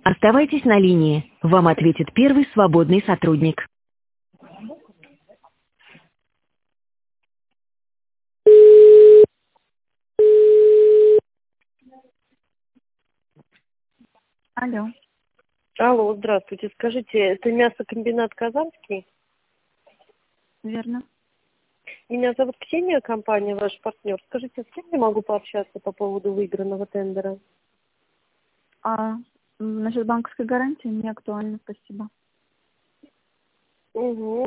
Оставайтесь на линии. Вам ответит первый свободный сотрудник. Алло. Алло, здравствуйте. Скажите, это мясокомбинат «Казанский»? Верно. Меня зовут Ксения, компания ваш партнер. Скажите, с кем я могу пообщаться по поводу выигранного тендера? Насчет банковской гарантии не актуально, спасибо. Угу.